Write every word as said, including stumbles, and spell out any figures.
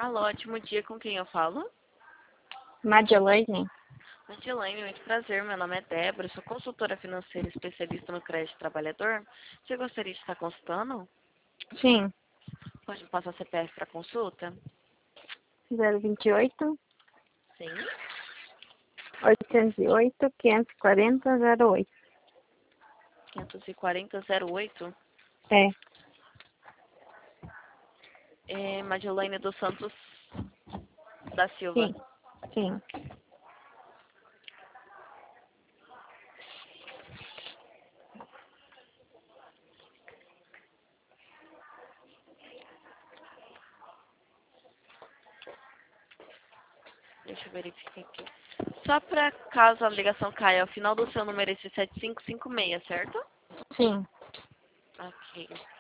Alô, ótimo dia, com quem eu falo? Madeleine? Madeleine, muito prazer, meu nome é Débora, sou consultora financeira especialista no crédito trabalhador. Você gostaria de estar consultando? Sim. Pode me passar C P F para consulta? zero vinte e oito, Sim. oitocentos e oito, quinhentos e quarenta, zero oito. quinhentos e quarenta, zero oito. É. É Madeleine dos Santos da Silva. Sim. Sim. Deixa eu verificar aqui. Só para caso a ligação caia, o final do seu número é esse sete cinco cinco seis, certo? Sim. Ok.